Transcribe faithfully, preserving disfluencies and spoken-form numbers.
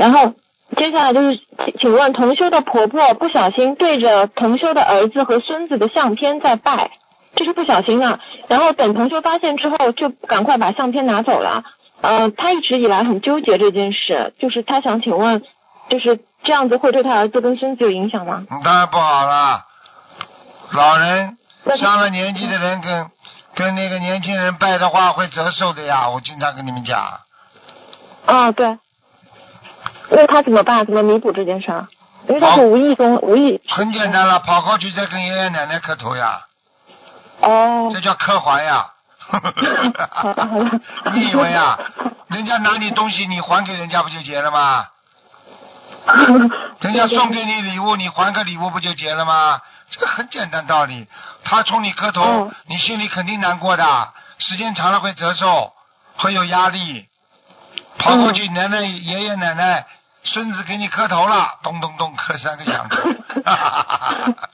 然后接下来就是请请问同修的婆婆不小心对着同修的儿子和孙子的相片在拜，这是不小心啊，然后等同修发现之后就赶快把相片拿走了。呃，他一直以来很纠结这件事，就是他想请问，就是这样子会对他儿子跟孙子有影响吗？ 当然不好了，老人上了年纪的人跟跟那个年轻人拜的话会折寿的呀，我经常跟你们讲。 哦，对。那他怎么办？怎么弥补这件事儿？因为他是无意中无意。 很简单了，跑过去再跟爷爷奶奶磕头呀。 哦。 这叫磕还呀。 好的好的。 你以为啊？人家拿你东西，你还给人家不就结了吗？人家送给你礼物，你还个礼物不就结了吗？这个很简单道理。他冲你磕头，哦、你心里肯定难过的，时间长了会折寿，会有压力。跑过去，奶奶、爷爷奶奶、孙子给你磕头了，咚咚咚磕三个响头。